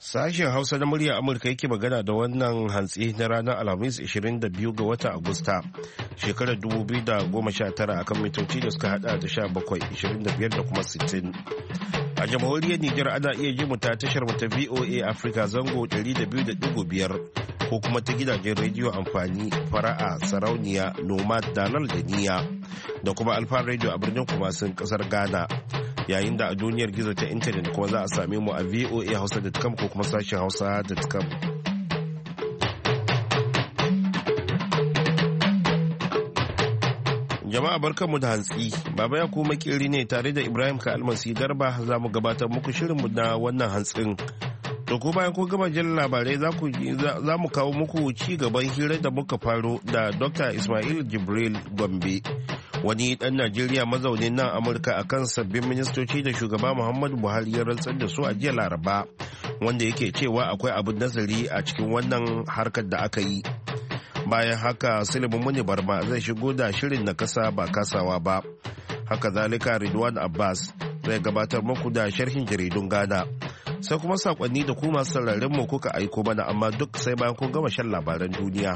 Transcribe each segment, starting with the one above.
Sashen Hausa na murya Amurka yake magana da wannan hantsi na ranar Alhamis 22 ga watan Agusta shekarar 2019 akan mitoci da suka hada da 17, 25 da kuma 60. A jamhuriyar Nijar ana iya ji mu ta tashar mu ta VOA Africa zango 200.5 ko kuma ta gidajen rediyo amfani fara'a sarauniya nomad dalal da niya da kuma alfa rediyo a birnin kumasin kasar Ghana. Yayin da a duniyar gizo ta intanet kuma za a same mu a voahausa.com ko kuma sashen hausa.com. Jama'a barkanmu da hantsi, Baba ya kuma makeri ne tare da Ibrahim ka almasi garba za mu gabatar muku shirinmu na wannan hantsin. To ko bayan ko gama jin labarai za mu kawo muku ci gaban hirar da muka faro da Dr. Ismail Jibril Gombe. Wani ɗan Najeriya mazaunin nan Amurka a kan sabbin ministoci da shugaba Muhammadu Buhari ya rantsar da su a jiya Laraba, wanda yake cewa akwai abin nazari a cikin wannan harkar da aka yi. Bayan haka Suleiman Muni Barma zai shigo da shirin na kasa ba kasawa ba. Haka zalika Ridwan Abbas zai gabatar muku da sharhin jaridun Ghana. Sai kuma sakonni da kuma sauraren mu kuka aiko mana, amma duk sai bayan kun gama shan labaran duniya.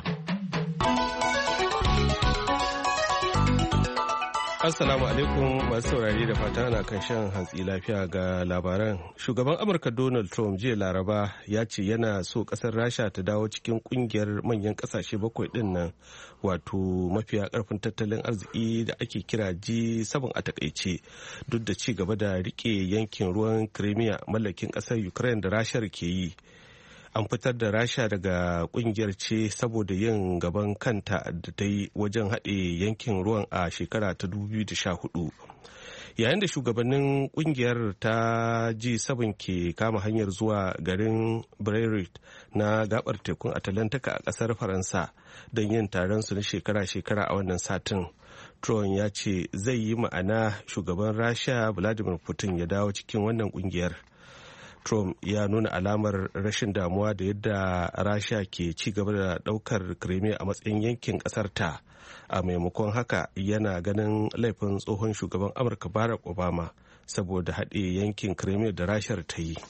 Assalamu alaikum masu saurari da fata na kan shan hantsi lafiya ga labaran. Shugaban Amurka Donald Trump jiya Laraba ya ce yana so kasar Rasha ta dawo cikin kungiyar manyan kasashe 7 din nan, wato mafiya karfin tattalin arziki da ake kira G7 a takaice, duk da ci gaba da rike yankin ruwan Crimea mallakin kasar Ukraine da Rashar ke yi. An fitar da Rasha daga kungiyar ce saboda yin gaban kanta da ta yi wajen haɗe yankin ruwan a shekara ta 2014. Yayin da shugabannin kungiyar ta G7 ke kama hanyar zuwa garin Beirut na gabar tekun Atalantika a ƙasar Faransa don yin taron su na shekara-shekara a wannan satin. Trump ya ce zai yi ma'ana shugaban Rasha Vladimir Putin ya dawo cikin wannan kungiyar. Trump ya nuna alamar rashin damuwa da yadda Rasha ke ci gaba da daukar Crimea a matsayin yankin kasarta. A maimakon haka yana ganin laifin tsohon shugaban Amurka Barack Obama saboda haɗe yankin Crimea da Rashar ta yi.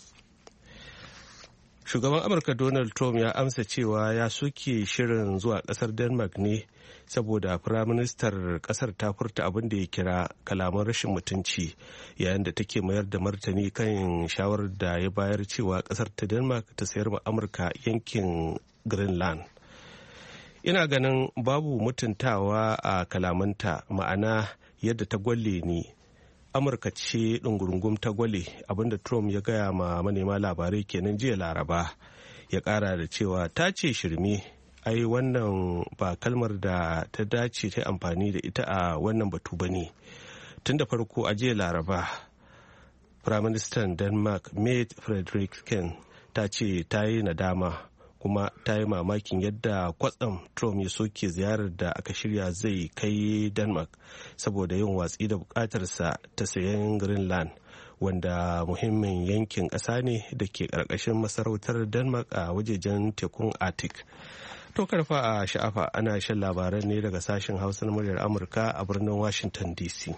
Shugaban Amurka Donald Trump ya amsa cewa ya soke shirin zuwa ƙasar Denmark ne saboda firaministar ƙasar ta furta abin da ya kira kalaman rashin mutunci yayin da take mayar da martani kan shawarar da ya bayar cewa ƙasar ta Denmark ta sayar ma Amurka yankin Greenland. Ina ganin babu mutuntawa a kalamanta, ma'ana yadda ta gwalle ni. Amurka ce ɗungurungum ta gwale, abinda Trump ya gaya ma manema labarai kenan jiya Laraba. Ya ƙara da cewa ta ce shirme, ai wannan ba kalmar da ta dace ta amfani da ita a wannan batu ba ne. Tun da farko a jiya Laraba, Firaministan Denmark Mette Frederiksen ta ce ta yi nadama kuma ta yi mamakin yadda kwatsam Trump ya soke ziyarar da aka shirya zai kai Denmark saboda yin watsi da bukatarsa ta sayan Greenland, wanda muhimmin yankin ƙasa ne da ke ƙarƙashin masarautar Denmark a wajejen tekun Arctic. To karfa a sha'afa ana shan labaran ne daga sashen Hausa na muryar Amurka a birnin Washington DC.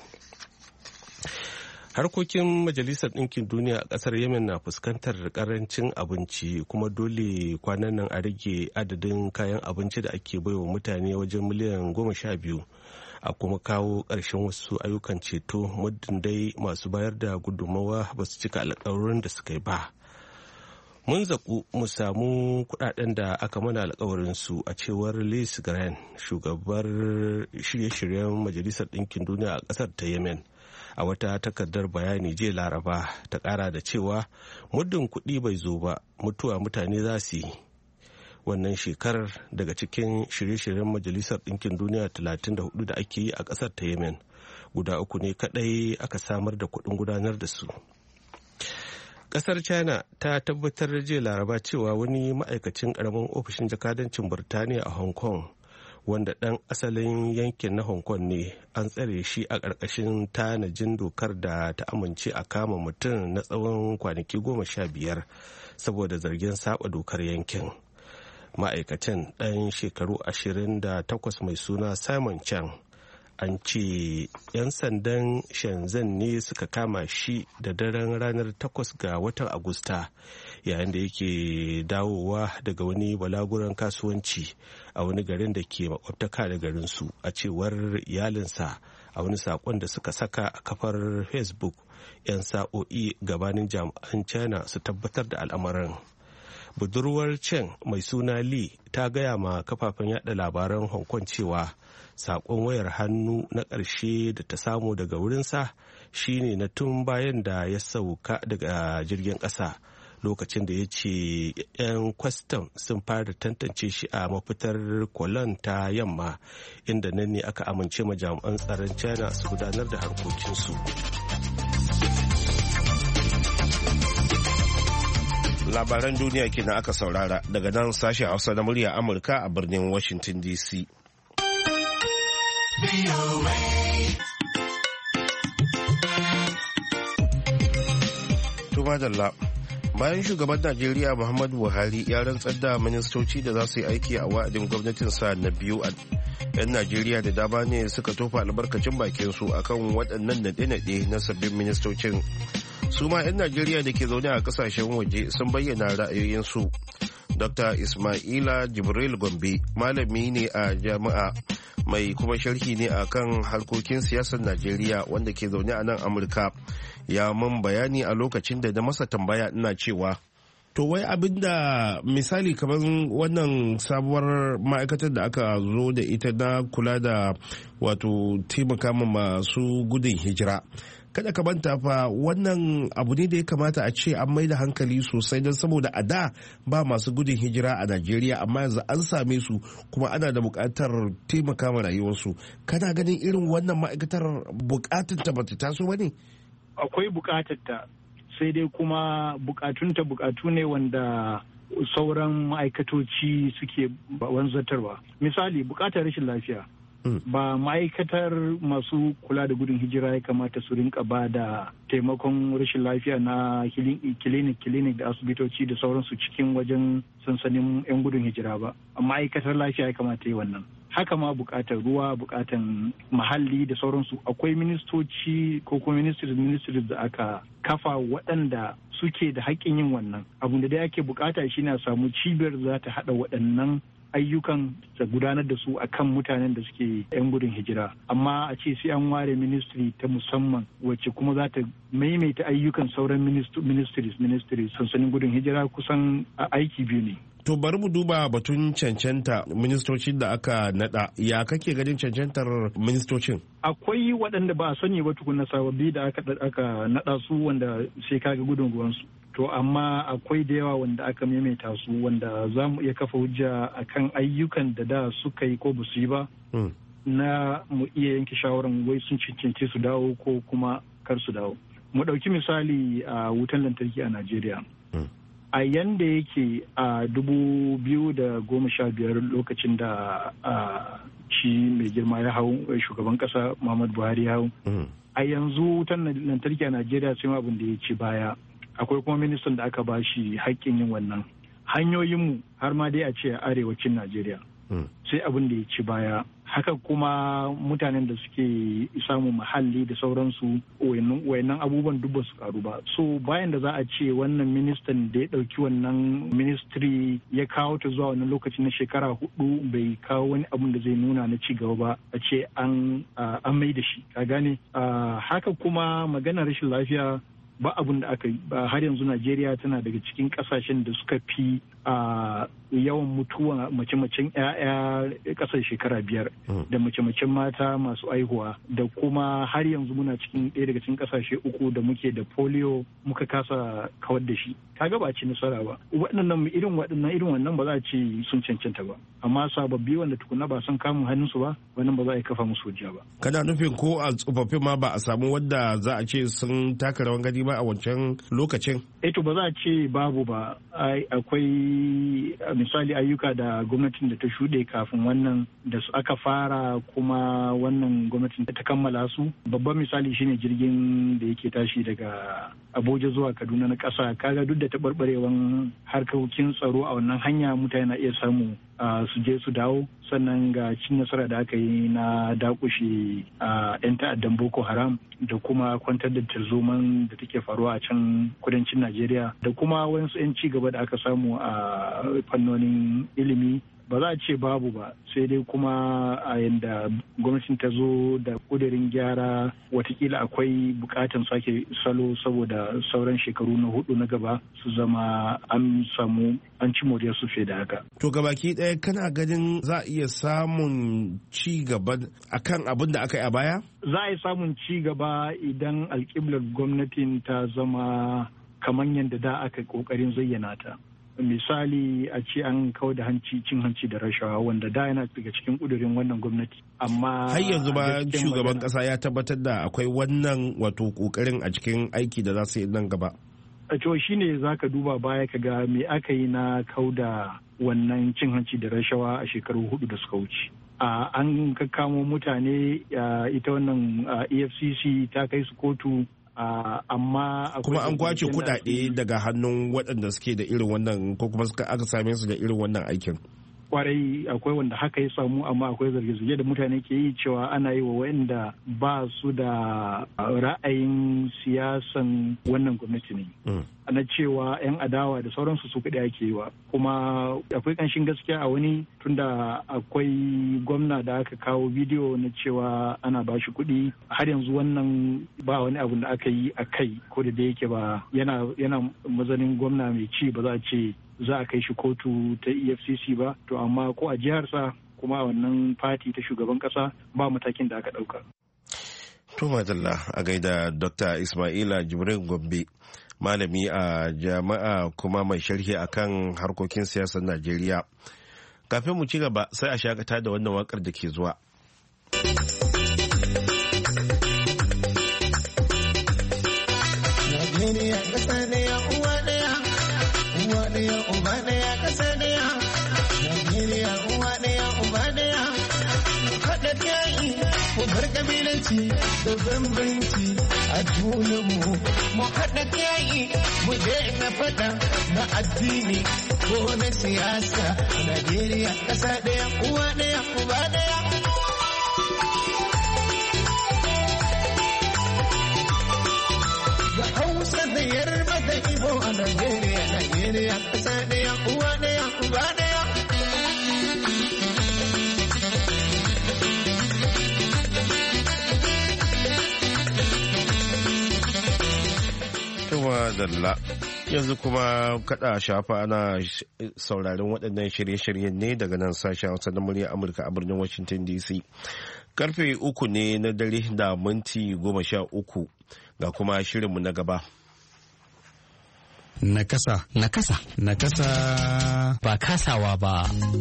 Harkokin Majalisar Ɗinkin Duniya a ƙasar Yemen na fuskantar ƙarancin abinci, kuma dole kwanan nan a rage adadin kayan abinci da ake baiwa mutane wajen miliyan 12, a kuma kawo ƙarshen wasu ayyukan ceto muddin dai masu bayar da gudunmawa ba su cika alƙawarin da suka yi ba. Mun zaƙu mu samu kuɗaɗen da aka mana alƙawarin su, a cewar Liz Grant, shugabar shirye-shiryen Majalisar Ɗinkin Duniya a ƙasar ta Yemen. A wata takardar bayani jiya Laraba ta ƙara da cewa muddin kuɗi bai zo ba, mutuwa mutane za su yi. Wannan shekarar daga cikin shirye-shiryen Majalisar Ɗinkin Duniya 34 da ake yi a ƙasar ta Yemen, guda 3 ne kaɗai aka samar da kuɗin gudanar da su. Ƙasar China ta tabbatar jiya Laraba cewa wani ma'aikacin ƙaramin ofishin jakadancin Burtaniya a Hong Kong, wanda ɗan asalin yankin na Hong Kong ne, an tsare shi a ƙarƙashin tanajin dokar da ta amince a kama mutum na tsawon kwanaki 15 saboda zargin saba dokar yankin. Ma'aikacin ɗan shekaru 28 mai suna Simon Chang an ce 'yan sandan shenzhen ne suka kama shi da daren ranar 8 ga watan agusta yayin da yake dawowa daga wani balaguran kasuwanci a wani garin da ke makwabtaka da garinsu, a cewar iyalinsa a wani saƙon da suka saka a kafar Facebook 'yan sa'o'i gabanin jami'an China su tabbatar da al'amarin. Budurwar Chen mai suna Li ta gaya ma kafafen yada labaran Hong Kong cewa saƙon wayar hannu na ƙarshe da ta samu daga wurinsa shine na tun bayan da ya sauka daga jirgin ƙasa, lokacin da ya ce 'yan kwastam sun fara tantance shi a mafitar Kowloon ta yamma, inda nan ne aka amince ma jami'an tsaron China su gudanar da harkokinsu. Labaran duniya kenan aka saurara daga nan sashen Hausa na murya Amurka a birnin Washington DC. Tumadalla. Bayan shugaban Najeriya Muhammadu Buhari ya rantsar da ministoci da za su yi aiki a wa'adin gwamnatinsa na biyu, 'yan Najeriya da dama ne suka tofa albarkacin bakinsu akan waɗannan naɗe-naɗe na sabbin ministocin. Su ma 'yan Najeriya da ke zaune a kasashen waje sun bayyana ra'ayoyinsu. Dr. Ismaila Jibril Gombe malami ne a jami'a mai kuma sharhi ne a kan harkokin siyasar Najeriya wanda ke zaune a nan Amurka, ya mun bayani a lokacin da na masa tambaya ina cewa to wai abinda misali kamar wannan sabuwar ma'aikatar da aka zo da ita na kula da wato taimaka masu gudun hijira, kada ka manta fa wannan abu ne da ya kamata a ce an mai da hankali sosai, don saboda a da ba masu gudun hijira a Najeriya, amma yanzu an same su kuma ana da buƙatar taimaka ma rayuwarsu. Kana ganin irin wannan ma'aikatar buƙatar ta bata taso ba ne? Akwai buƙatar ta, sai dai kuma buƙatunta buƙatu ne wanda sauran ma'aikatoci suke wanzatarwa. Misali, buƙatar rashin lafiya. Ba ma'aikatar masu kula da gudun hijira ya kamata su rinka ba da taimakon rashin lafiya na clinic da asibitoci da sauransu cikin wajen sansanin 'yan gudun hijira ba. Ma'aikatar lafiya ya kamata yi wannan. Haka ma bukatar ruwa, bukatar muhalli da sauransu. Akwai ministoci ko kuma ministries da aka kafa waɗanda suke da haƙƙin yin wannan. Abin da dai ake bukata shine a samu cibiyar za ta haɗa waɗannan ayyukan da gudanar da su akan mutanen da suke 'yan gudun hijira, amma a ce sai an ware ministry ta musamman wacce kuma za ta maimaita ayyukan sauran ministries sansanin gudun hijira, kusan aiki biyu ne. To bari mu duba batun cancanta ministocin da aka nada. Ya kake ganin cancantar ministocin? Akwai waɗanda ba a sani ba tukuna sababbi da aka nada su wanda sai kaga gudunguwansu. To amma akwai da yawa wanda aka maimaita su wanda za mu iya kafa hujja akan ayyukan da da suka yi ko ba su yi ba. Na mu iya yanke shawarar wai sun cancanci su dawo ko kuma kar su dawo. Mu ɗauki misali a wutan lantarki a Najeriya. A yanda yake a 2015 lokacin da shi mai girma ya hau, shugaban kasa Muhammadu Buhari ya hau, a yanzu wutan lantarki a Najeriya sai abin da ya ci baya. Akwai kuma ministan da aka ba shi haƙƙin yin wannan. Hanyoyinmu har ma dai a ce a arewacin Najeriya sai abin da ya ci baya. Haka kuma mutanen da suke samun muhalli da sauransu, wayannan abubuwan duk ba su karu ba. So bayan da za a ce wannan ministan da ya ɗauki wannan ministry ya kawo ta zuwa wannan lokaci na shekara 4 bai kawo wani abun da zai nuna na ci gaba ba, a ce an mai da shi, ka gane. Haka kuma maganar rashin lafiya ba abun da aka yi ba. Har yanzu Najeriya tana daga cikin kasashen da suka fi yawan mutuwa, mace-macen 'ya'ya kasar shekara 5 da mace-macen mata masu aihuwa, da kuma har yanzu muna cikin ɗaya daga cikin kasashe 3 da muke da polio muka kasa kawar da shi. Kaga ba ci nasara ba. Waɗannan irin wannan ba za a ce sun cancanta ba, amma sababbi wanda tukuna ba son kamun hannunsu ba, wannan ba za a kafa musu hujja ba. Kana nufin ko a tsofaffin ma ba a samu wadda za a ce sun taka rawan gani ba a wancan lokacin? To ba za a ce babu ba. Akwai misali ayyuka da gwamnatin da ta shuɗe kafin wannan da su aka fara, kuma wannan gwamnatin ta kammala su. Babban misali shine jirgin da yake tashi daga Abuja zuwa Kaduna na ƙasa, kaga duk da taɓarɓarewan harkokin tsaro a wannan hanya mutane na iya samu su je su dawo. Sannan ga cin nasara da aka yi na dakushe 'yan ta'addan Boko Haram da kuma kwantar da tarzoman da take faruwa a can kudancin Najeriya da kuma wasu 'yan ci gaba da aka samu a fannonin ilimi. Ba za a ce babu ba, sai dai kuma a yanda gwamnatin ta zo da kudirin gyara watakila akwai bukatan sake salo saboda sauran shekaru na 4 na gaba su zama an ci moriyar su fiye da haka. To gabaki ɗaya kana ganin za a iya samun ci gaba akan abin da aka yi a baya? Za a yi samun ci gaba idan alƙiblar gwamnatin ta zama kamar yadda da aka ƙoƙarin zayyana ta. Misali a ce an kawo da cin hanci da rashawa wanda da yana daga cikin kudurin wannan gwamnati, amma har yanzu ba shugaban kasa ya tabbatar da akwai wannan wato kokarin a cikin aiki da za su yi nan gaba. To shine zaka duba baya ka ga me aka yi na kau da wannan cin hanci da rashawa a shekaru 4 da suka wuce. An kakkamo mutane, ita wannan EFCC ta kai su kotu. Amma kuma an kwace kudade daga hannun waɗanda suke da irin wannan ko kuma aka same su da irin wannan aikin. Kwarai akwai wanda haka ya samu, amma akwai zarge-zarge da mutane ke yi cewa ana yi wa waɗanda ba su da ra'ayin siyasan wannan gwamnati ne. Na cewa 'yan adawa da sauransu su kaɗai ake yi wa, kuma akwai ƙanshin gaskiya a wani tunda akwai gwamna da aka kawo bidiyo na cewa ana ba shi kuɗi. Har yanzu wannan ba wani abu da aka yi a kai, ko da yake ba yana mazanin gwamna mai ci, ba za a ce za a kai shi kotu ta EFCC ba, to amma ko a jiharsa kuma a wannan fati ta shugaban kasa ba matakin da aka ɗauka. To madalla, a gaida Dr. Ismaila Jibrin Gombe, malami a jami'a kuma mai sharhi akan harkokin siyasar Najeriya. Kafin mu ci gaba sai a shakata da wannan wakar da ke zuwa. Najeriya ƙasa ɗaya uwa ɗaya, uwa ɗaya uba ɗaya ƙasa ɗaya. Najeriya uwa ɗaya uba ɗaya. Haɗa kai mu bar ƙabilanci da bambanci a junanmu. Mu haɗa kai mu daina faɗa na addini ko na siyasa. Najeriya ƙasa ɗaya uwa ɗaya uba ɗaya. Hausa da Yarba da Ibo a Najeriya, Najeriya ƙasa ɗaya, uwa ɗaya, uba ɗaya. Tuma dalla, yanzu kuma kada shafa ana sauraron waɗannan shirye-shiryen ne daga nan sashen Hausa na murya Amurka a birnin Washington DC. Karfe 3 ne na dare da minti 13. Ga kuma shirinmu na gaba. Nakasa. Nakasa. Nakasa. Ba kasawa ba.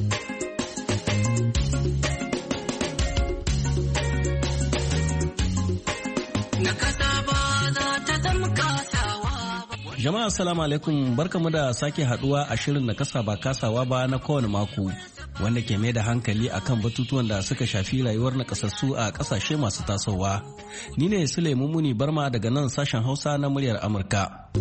Jama'a assalamu alaikum, barkamu da sake haduwa a shirin Nakasa ba kasawa ba na kowane mako, wanda ke mai da hankali akan batutuwan da suka shafi rayuwar nakasassu a kasashe masu tasowa. Ni ne Sule Mumuni Barma daga nan sashen Hausa na muryar Amurka.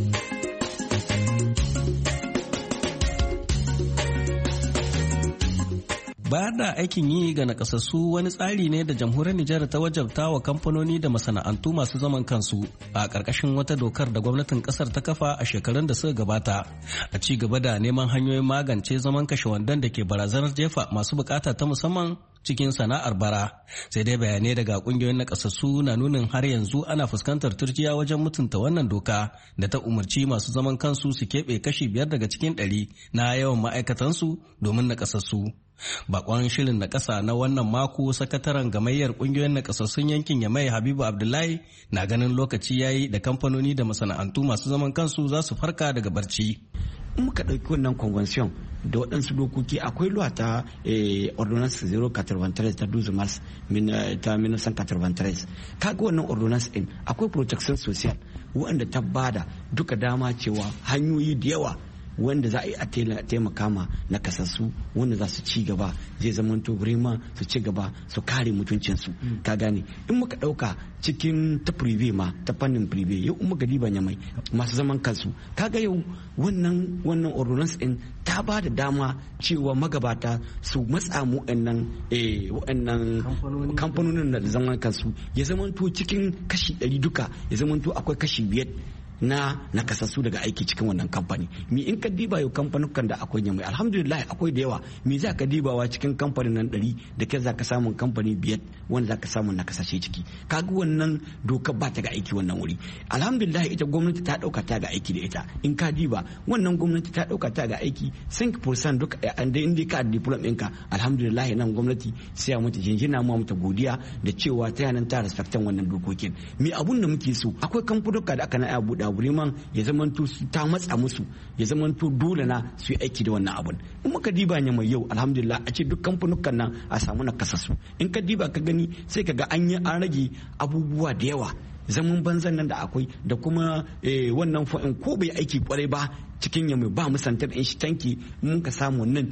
Bayar da aikin yi ga nakasassu wani tsari ne da jamhuriyar Nijar ta wajabta wa kamfanoni da masana'antu masu zaman kansu a ƙarƙashin wata dokar da gwamnatin ƙasar ta kafa a shekarun da suka gabata, a ci gaba da neman hanyoyin magance zaman kashe wandon da ke barazanar jefa masu bukata ta musamman cikin sana'ar bara. Sai dai bayanai daga kungiyoyin nakasassu na nunin har yanzu ana fuskantar turjiya wajen mutunta wannan doka da ta umarci masu zaman kansu su keɓe kashi 5 daga cikin 100 na yawan ma'aikatansu domin nakasassu. Bakon shirin na ƙasa na wannan mako, sakataren gamayyar ƙungiyoyin nakasassun yankin Yamai Habibu Abdullahi na ganin lokaci yayi da kamfanoni da masana'antu masu zaman kansu za su farka daga barci. In muka ɗauki wannan convention da waɗansu dokoki, akwai luwa ta ordonance 093 ta 12 mars ta 1993. Kaga wannan ordonance ɗin akwai protection social wanda ta bada duka dama cewa hanyoyi da yawa wanda za a yi a taimaka ma na kasassu wanda za su ci gaba zai zamanto birema su ci gaba su kare mutuncinsu ka gane. In muka ɗauka cikin ta prive ma ta fannin prive yau in muka diba mai masu zaman kansu kaga yau wannan ordonance din ta ba da dama cewa magabata su matsa mu wa'annan kamfanonin da zaman kansu ya zamanto cikin kashi 100 duka ya zamanto akwai kashi 5 na nakasassu daga aiki cikin wannan kamfani. Mi in ka diba yau kamfanukan da akwai mai alhamdulillah akwai da yawa. Mi za ka dibawa cikin kamfanin nan 100 da kai za ka samun kamfani 5 wanda za ka samu nakasashe ciki. Kaga wannan doka ba ta ga aiki wannan wuri. Alhamdulillah ita gwamnati ta dauka ta ga aiki da ita. In ka diba wannan gwamnati ta dauka ta ga aiki 5% duka inda ka diploma ɗinka alhamdulillah nan gwamnati sai mu ta jinjina mu ta godiya da cewa ta yanan ta respectan wannan dokokin. Mi abun da muke so akwai kamfanuka da aka na buɗa man ya zamanto ta matsa musu ya zamanto dole na su yi aiki da wannan abun. In muka diba ne mai yau alhamdulillah a ce duk kamfanukan nan a samu na kasasu. In ka diba ka gani sai ka ga an rage abubuwa da yawa zaman banzan nan da akwai da kuma wannan fa'in ko bai aiki kwarai ba cikin yamma ba mu santar in shi tanki mun ka samu nan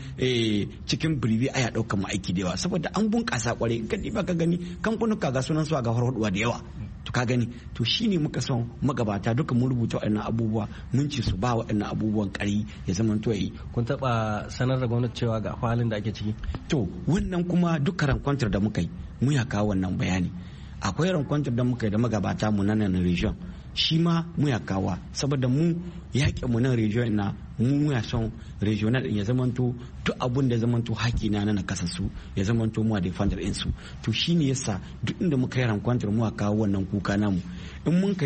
cikin birbi aya ɗaukar mu aiki da yawa saboda an bunƙasa kwarai. Ka diba ka gani kamfanuka ga sunan su ga harhaduwa da yawa. To ka gani to shine muka son magabata duka mun rubuta waɗannan abubuwa mun ci su ba waɗannan abubuwan ƙari ya zama to yi. Kun taɓa sanar da gwamnati cewa ga halin da ake ciki? To wannan kuma duka rankwantar da muka yi mun ya kawo wannan bayani. Akwai rankwantar da muka yi da magabata mu nan region shi ma mu ya kawo saboda mu yaƙi mu nan region na mu ya son regional ya zamanto duk abun da zamanto haƙi na nakasassu ya zamanto mu a defender insu. To shine yasa duk inda muka yi rankwantar mu a kawo wannan kuka namu. In muka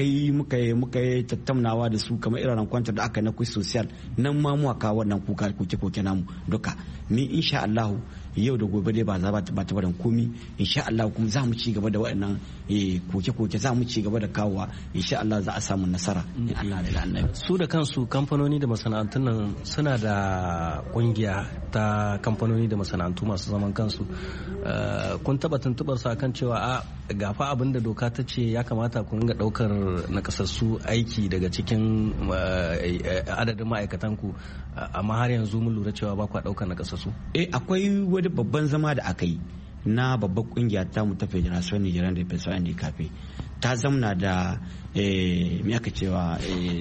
yi tattaunawa da su kamar irin rankwantar da aka na kuyi social nan ma mu a kawo wannan kuka koke namu duka. Ni insha Allah yau da gobe dai ba za ba ta barin komi insha Allah kuma za mu ci gaba da waɗannan koke za mu ci gaba da kawowa insha Allah za a samu nasara in Allah da Allah. Su da kansu kamfanoni da masana'antun nan suna da kungiya ta kamfanoni da masana'antu masu zaman kansu. Kun taba tuntubar su akan cewa a gafa abin da doka ta ce ya kamata ku ringa daukar nakasassu aiki daga cikin adadin ma'aikatan ku amma har yanzu mun lura cewa ba ku daukar nakasassu? Akwai wani babban zama da aka yi na babbar kungiya ta mu ta Federation Nigerian de Personnes Handicapées ta zamna da me aka cewa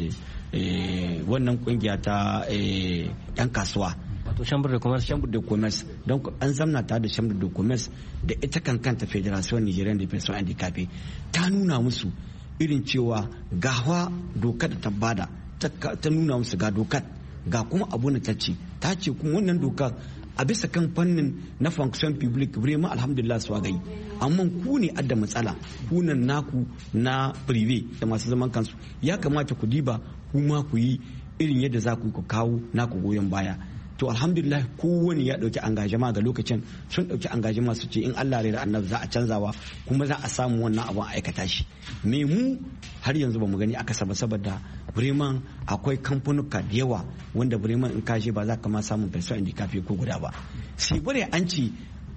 wannan kungiya ta yan kasuwa wato chambre de commerce don an zamna ta da chambre de commerce da ita kanta Federation Nigerian de Personnes Handicapées ta nuna musu irin cewa gawa dokar da ta bada ta nuna musu ga dokar ga kuma abu na ta ce kuma wannan dokar a bisa kan fannin na function public vraiment alhamdulillah su gai amma ku ne adda matsala kunan naku na prive da masu zaman kansu ya kamata ku diba kuma ku yi irin yadda za ku kawo naku goyon baya. To alhamdulillah kowane ya dauki engagement ga lokacin sun dauki engagement su ce in Allah ya annabi za a canzawa kuma za a samu wannan abun aikata shi. Me mu har yanzu ba mu gani aka saboda Bremen akwai kamfanuka da yawa wanda Bremen in kashe ba za ka ma samun person handicap ko guda ba. Sai bare an ci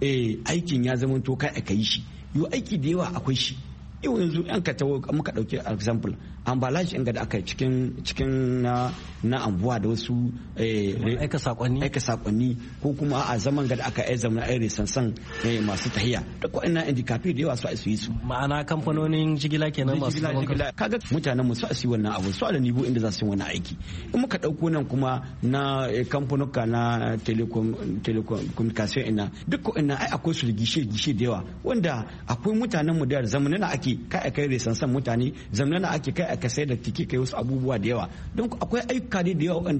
aikin ya zama to kai aka yi shi. Yo aiki da yawa akwai shi. Yau yanzu yan ka tawo muka dauki example ambalage in da aka cikin na ambuwa da wasu aika sakonni ko kuma a zaman da aka yi zama irin sansan masu tahiya da ko ina indicators da yawa su yi su ma'ana kamfanonin jigila kenan masu jigila kaga mutanen mu su asi wannan abu su da nivo inda za su yi wannan aiki. In muka dauko nan kuma na kamfanonuka na telecommunication ina duk ko ina ai akwai su da gishe da yawa wanda akwai mutanen mu da zamanin ake kai kai resansan mutane zamanin ake kai aka sai da tiki kai wasu abubuwa da yawa don akwai ayyuka da yawa wanda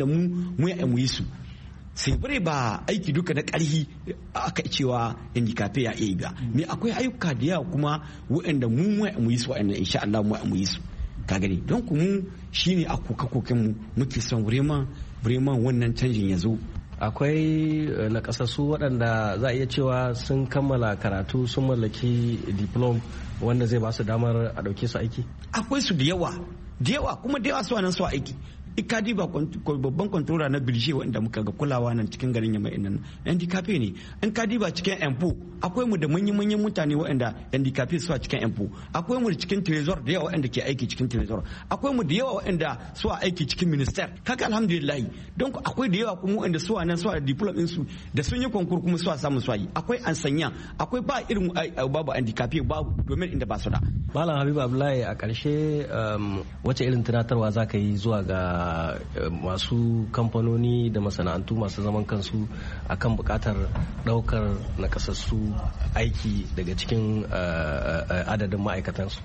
mu yi su sai bare ba aiki duka na ƙarhi aka cewa indikafe ya iya ba me akwai ayyuka da yawa kuma wanda mu yi su wa'anda insha Allah mu yi su ka gani don ku mu shine a koken mu muke son vraiment wannan canjin ya zo. Akwai nakasassu waɗanda za a iya cewa sun kammala karatu sun mallaki diplom wanda zai ba su damar a ɗauke su aiki? Akwai su da yawa kuma da yawa su nan su aiki ikadi ba babban controller na bilje wanda muka ga kulawa nan cikin garin Yamai nan handicap ne. In kadi ba cikin empo akwai mu da manyan mutane waɗanda handicap su a cikin empo, akwai mu da cikin trésor da yawa waɗanda ke aiki cikin trésor, akwai mu da yawa waɗanda su a aiki cikin minister. Kaga alhamdulillah don akwai da yawa kuma waɗanda su a nan su a diploma din su da sun yi konkur kuma su a samu su yi. Akwai ansanya, akwai ba irin babu handicap babu domin inda ba su da. Malam Habibu Abdullahi, a ƙarshe wace irin tunatarwa za ka yi zuwa ga masu kamfanoni da masana'antu masu zaman kansu akan buƙatar ɗaukar nakasassu aiki daga cikin adadin ma'aikatansu?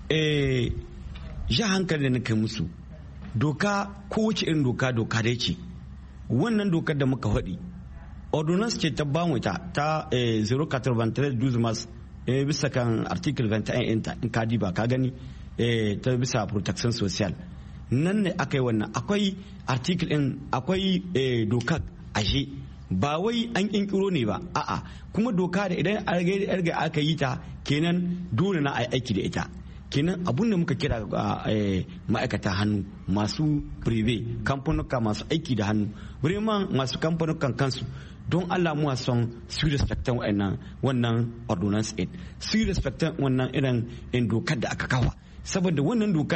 Ja hankali da nake musu, doka kowace irin doka dai ce. Wannan dokar da muka faɗi ordonance ce ta bamu ta 093 mars bisa kan article 21 in ka diba ka gani ta bisa protection social nan ne aka yi wannan. Akwai article din, akwai doka ashe ba wai an kinkiro ne ba, a'a kuma doka da idan aka yi ta kenan dole na aiki da ita. Kenan abun da muka kira ma'aikata hannu masu prive kamfanuka masu aiki da hannu, vraiment masu kamfanukan kansu, don Allah mu son su respectan wannan ordinance 8, su respectan wannan irin dokar da aka kawa, saboda wannan dokar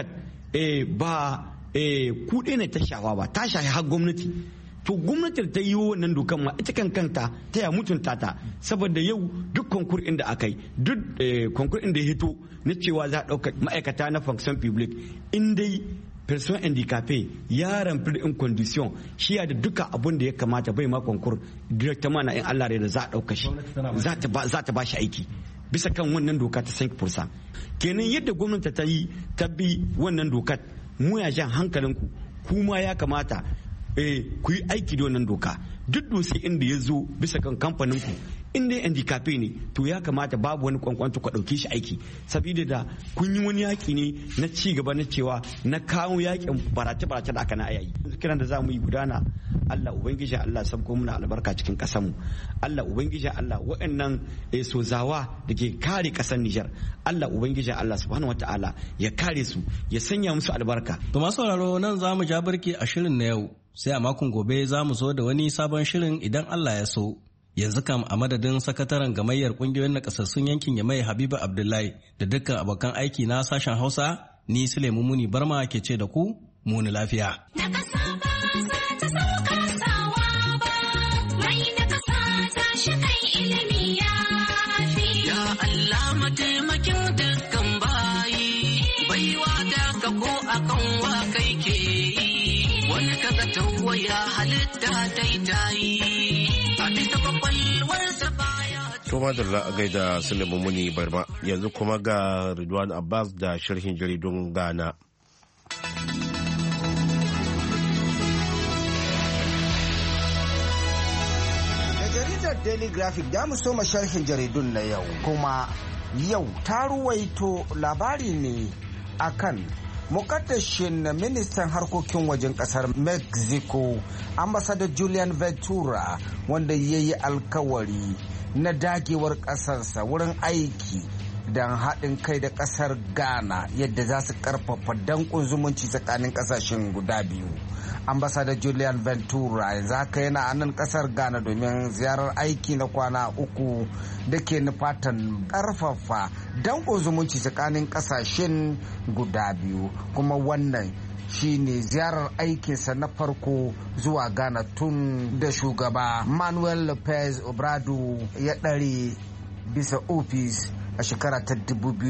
ba kuɗe ne ta shafa ba, ta shafi har gwamnati. To gwamnati ta yi wannan dokar ma ita kanta ta ya mutunta ta, saboda yau duk konkur inda aka yi, duk konkur inda ya hito na cewa za a ɗauka ma'aikata na fonction public, in dai person handicapé ya remplir in condition shi ya da duka abun da ya kamata bai ma konkur directement na in Allah da za a ɗauka shi, za ta ba shi aiki bisa kan wannan doka ta 5%. Kenan yadda gwamnati ta bi wannan dokar, mu ya jan hankalinku kuma ya kamata ku yi aiki da wannan doka. Duk dutse inda ya zo bisa kan kamfanin ku in dai handicapé ne to ya kamata babu wani kwankwanto ku ɗauke shi aiki, saboda da kun yi wani yaki ne na ci gaba na cewa na kawo yakin barace-barace da aka na ayayi. Kiran da za mu yi gudana, Allah ubangiji Allah sabko muna albarka cikin ƙasar mu, Allah ubangiji Allah waɗannan sozawa da ke kare ƙasar Nijar, Allah ubangiji Allah subhanahu wataala ya kare su, ya sanya musu albarka. To masu sauraro, nan za mu ja barki a shirin na yau, sai a makon gobe za mu zo da wani sabon shirin idan Allah ya so. Yanzu kam a madadin sakataren gamayyar kungiyoyin nakasassun yankin Yamai Habibu Abdullahi da dukkan abokan aiki na sashen Hausa, ni Sulaimu Muni Barma ke ce da ku muni lafiya. Ya Allah mataimakin dukkan bayi, baiwa da ka ko akan wa kai ke yi, wani kaga tawaya halitta taitayi. To madalla a gaida Sulaimu Muni Barma, yanzu kuma ga Ridwan Abbas da sharhin jaridun Ghana. Da jaridar Daily Graphic da mu soma sharhin jaridun na yau, kuma yau ta ruwaito labari ne akan mukaddashin ministan harkokin wajen kasar Mexico ambassador Julian Ventura, wanda ya yi alkawari na dagewar kasarsa wurin aiki don haɗin kai da kasar Ghana yadda za su karfafa danƙon zumunci tsakanin ƙasashen guda biyu. ambassador Julian Ventura yanzu haka yana a nan kasar Ghana domin ziyarar aiki na kwana 3 da ke nufatan karfafa danƙon zumunci tsakanin kasashen guda biyu, kuma wannan shine ziyarar aikinsa na farko zuwa Ghana tun da shugaba Manuel Lopez Obrador ya ɗare bisa ofis a shekara ta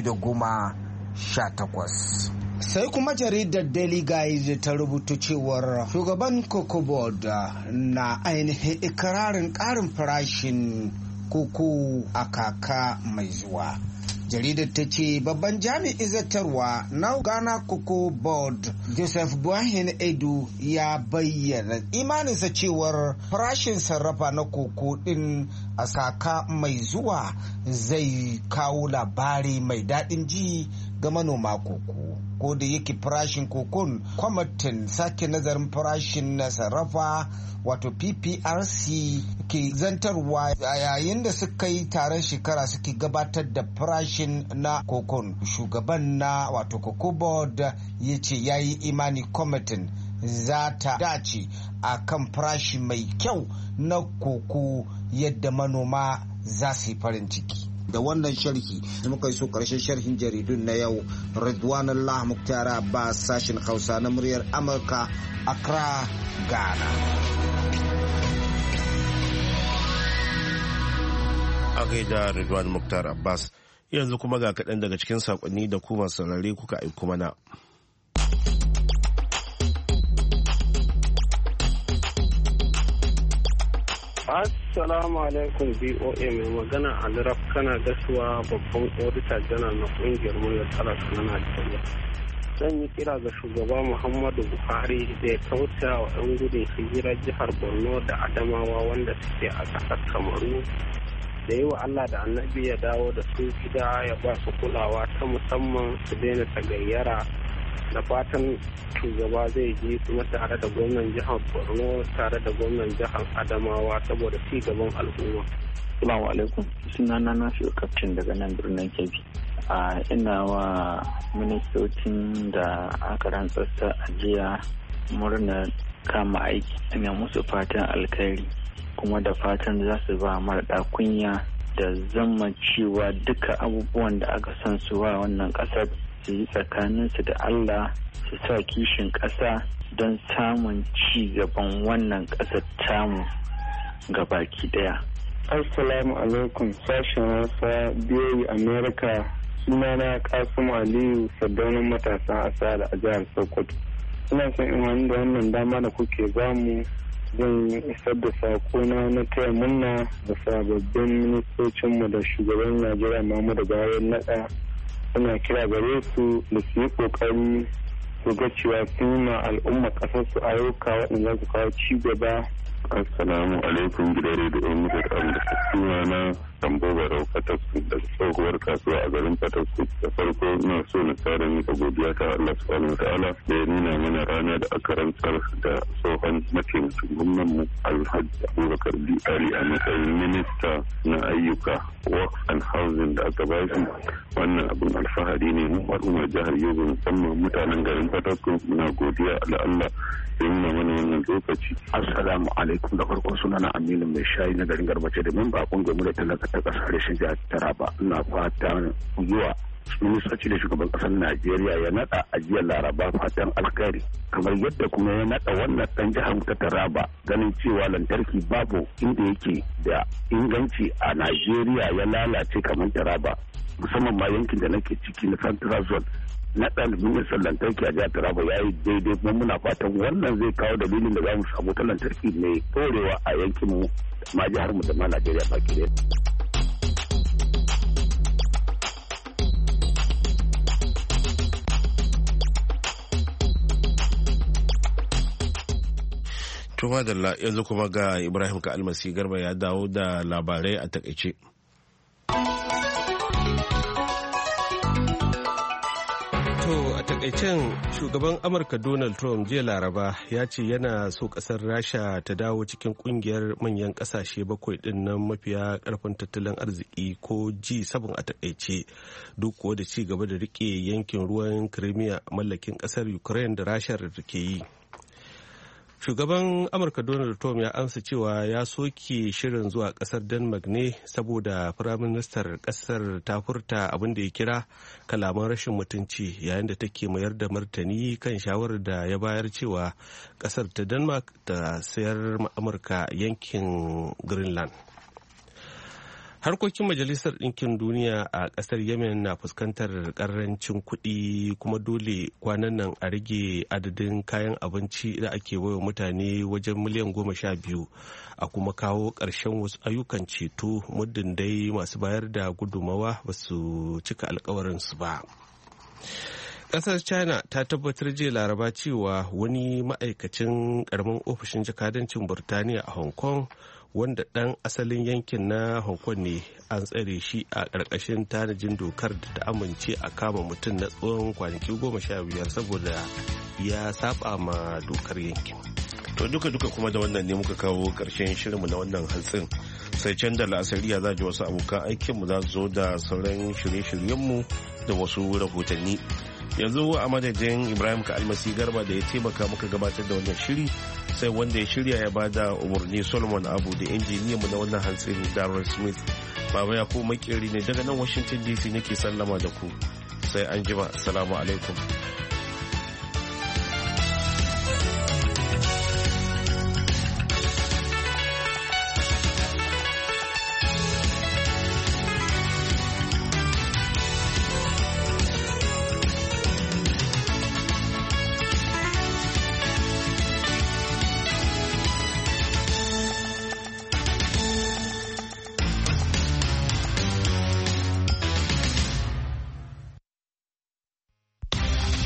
2018. Sai kuma jaridar Daily Guide ta rubuta cewar shugaban Cocoa Board na ainihin ikirarin ƙarin farashin koko a kaka mai zuwa. Jaridar ta ce babban jami'in zartarwa na Ghana Cocoa Board Joseph Buahin Edu ya bayyana imaninsa cewar farashin sarrafa na koko din a kaka mai zuwa zai kawo labari mai daɗin ji ga manoma koko. Ko da yake farashin kokon, kwamitin sake nazarin farashin na sarrafa wato PPRC ke zantarwa a yayin da suka yi taron shekara suke gabatar da farashin na kokon. Shugaban na wato Cocoa Board ya ce ya yi imani kwamitin za ta dace a kan farashi mai kyau na koko yadda manoma za su yi farin ciki. Da wannan sharhi da muka yi so karshen sharhin jaridun na yau. Ridwanullah Muktar Abbas, sashen Hausa na muryar Amurka, Accra, Ghana. A gaida Ridwan Muktar Abbas, yanzu kuma ga kaɗan daga cikin saƙonni da kuma saurare kuka aiko mana. Assalamu alaikum BOA, mai magana Aliraf kana gasuwa babban odita janar na kungiyar muryar talaka na Najeriya. Zan yi kira ga shugaba Muhammadu Buhari da ya kauta wa 'yan gudun hijirar jihar Borno da Adamawa wanda suke a ƙasar Kamaru, da yi wa Allah da Annabi ya dawo da su gida ya ba su kulawa ta musamman, su daina tagayyara. Da fatan shugaba zai je kuma tare da gwamnan jihar Borno tare da gwamnan jihar Adamawa saboda ci gaban al'umma. Assalamu alaikum. Sunana Nafi'u Kaftin daga nan birnin Kebbi. Ina wa ministocin da aka rantsar a jiya murnar kama aiki. Ina musu fatan alkhairi kuma da fatan za su ba mara kunya da zama cewa duka abubuwan da aka san su wa wannan ƙasar su yi tsakaninsu da Allah, su sa kishin ƙasa don samun ci gaban wannan ƙasar tamu gabaki daya. Assalamu alaikum, sashen Hausa BOA America. Sunana Kasimu Aliyu, Sardaunan matasan Asala a jihar Sokoto. Ina son in wani da wannan dama da kuke bamu zan isar da sakona na taya murna da sababbin ministocinmu da shugaban Najeriya Muhammadu Buhari naɗa. Suna kira gare su da su yi kokari su ga cewa sun yi ma al'umma kasar su ayyuka waɗanda za su kawo ci gaba. Assalamu alaikum gidan rediyo muka da suna na Sambo Barau Fatasku da tsohuwar kasuwa a garin Fatasku. Da farko ina so na tsara mika godiya ta Allah subhanahu wa ta'ala da ya nuna mana rana da aka rantsar da tsohon mataimakin gwamnan mu Alhaji Abubakar Ali a matsayin minista na ayyuka, works and housing da aka ba shi. Wannan abin alfahari ne mu al'ummar jihar Yobe musamman mutanen garin Fatasku. Muna godiya da Allah ya nuna mana wannan lokaci. Assalamu alaikum, da farko sunana Aminu mai shayi na garin Garbace da memba kungiyar mu da talaka ta kasar rashin jihar Taraba. Ina fatan zuwa ministoci da shugaban kasar Najeriya ya nada ajiyar Laraba fatan alkhairi, kamar yadda kuma ya nada wannan dan jihar ta Taraba, ganin cewa lantarki babu inda yake da inganci a Najeriya ya lalace kamar Taraba, musamman ma yankin da nake ciki na Central Zone. Na ɗan ministan lantarki a jihar Taraba ya yi daidai, kuma muna fatan wannan zai kawo dalilin da za mu samu ta lantarki mai ɗorewa a yankinmu ma jihar mu da ma Najeriya baki ɗaya. Tuma da yanzu kuma ga Ibrahim ka almasi garba ya dawo da labarai a takaice. To a takaicen shugaban Amurka Donald Trump jiya Laraba ya ce yana so kasar Rasha ta dawo cikin kungiyar manyan kasashe bakwai din nan mafiya karfin tattalin arziki ko G7 a takaice, duk kuwa da ci gaba da rike yankin ruwan Crimea mallakin kasar Ukraine da Rasha da ke yi. Shugaban Amurka Donald Trump ya amsa cewa ya soke shirin zuwa kasar Denmark ne saboda firaministar kasar ta furta abin da ya kira kalaman rashin mutunci yayin da take mayar da martani kan shawarar da ya bayar cewa kasar ta Denmark ta sayar Amurka yankin Greenland. Harkokin Majalisar Ɗinkin Duniya a ƙasar Yemen na fuskantar ƙarancin kuɗi, kuma dole kwanan nan a rage adadin kayan abinci da ake baiwa mutane wajen miliyan 12 a kuma kawo ƙarshen wasu ayyukan ceto muddin dai masu bayar da gudumawa ba su cika alkawarinsu ba. Ƙasar China ta tabbatar jiya Laraba cewa wani ma'aikacin ƙaramin ofishin jakadancin Burtaniya a Hong Kong, wanda ɗan asalin yankin na Hong Kong ne, an tsare shi a ƙarƙashin tanajin dokar da ta amince a kama mutum na tsawon kwanaki 15 saboda ya saba ma dokar yankin. To duka kuma da wannan ne muka kawo ƙarshen shirinmu na wannan hantsin, sai can da la'asariya za ji wasu abokan aikinmu za su zo da sauran shirye-shiryenmu da wasu rahotanni. yanzu a madadin Ibrahim ka almasi garba da ya taimaka muka gabatar da wannan shiri, sai wanda ya shirya ya bada umarni Solomon Abu da injiniyan mu na wannan hantsin Darrell Smith. Baba ya ko makeri ne daga nan Washington DC nake sallama da ku, sai an jima. Assalamu alaikum.